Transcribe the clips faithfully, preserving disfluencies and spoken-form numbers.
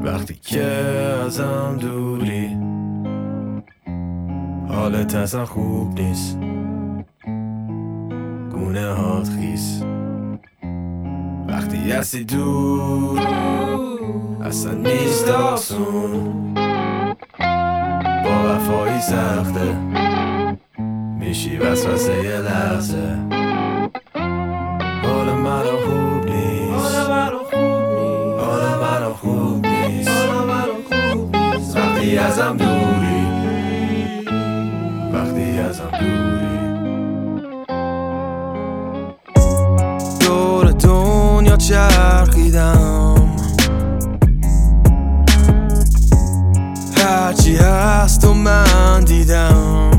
وقتی که ازم دوری حالت اصلا خوب نیست، گونه هات خیس. وقتی هستی دور اصلا نیست آسون، با وفایی سخته میشی وسوسه یه لحظه. حال منو خوب نیست، حال منو خوب نیست وقتی ازم دوری، وقتی ازم دوری. دور دنیا چرخیدم، هرچی هست و من دیدم،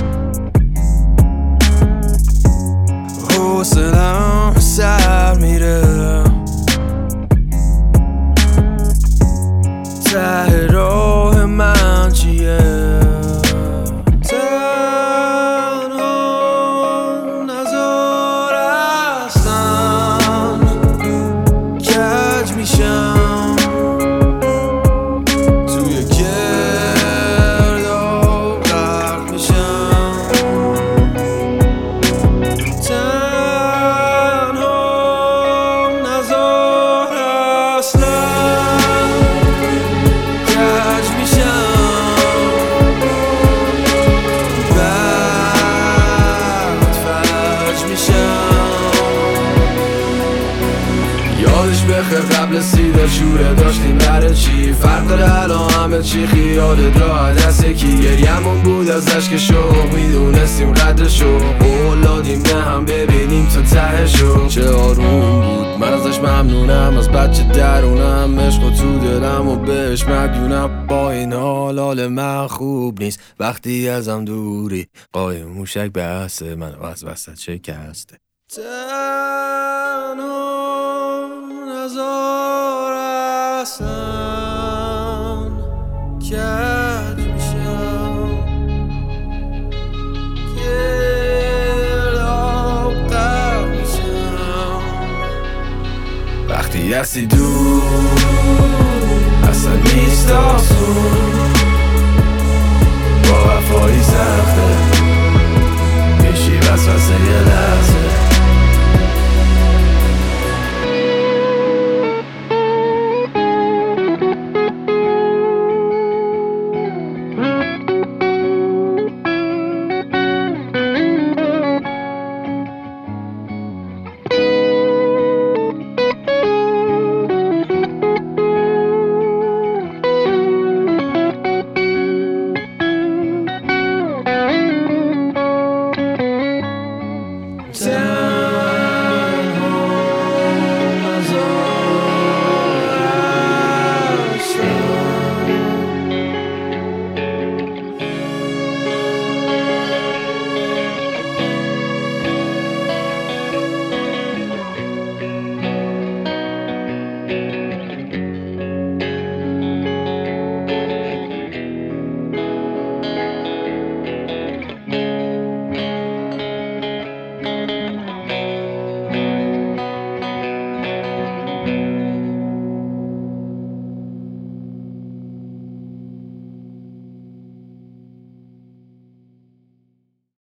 حوصلم سر میره، ته راه من چیه؟ تنها نزار اصلا کج میشم توی گرداب غرق میشم. تنها نزار اصلا کج میشم، بعد فج میشم. یادش بخیر قبل سیده شوره داشتیم برای چی؟ فرق داره الان همه چی خیالت راه دست کی؟ گریمون بود ازش که شوق میدونستیم قدرشو، اولادیم نه هم ببینیم تا تهشو. چه آروم بود، من ازش ممنونم، از بچه درونم عشق و تو دلم و بهش مدیونم. با این حال حال من خوب نیست وقتی ازم دوری، قایم موشک بحثه منو از وسط شکسته. تنها نزار اصلا کج میشم، گرداب غرق میشم. وقتی هستی دور اصلا نیست آسون، با وفایی سخته میشی وسوسه یه لحظه.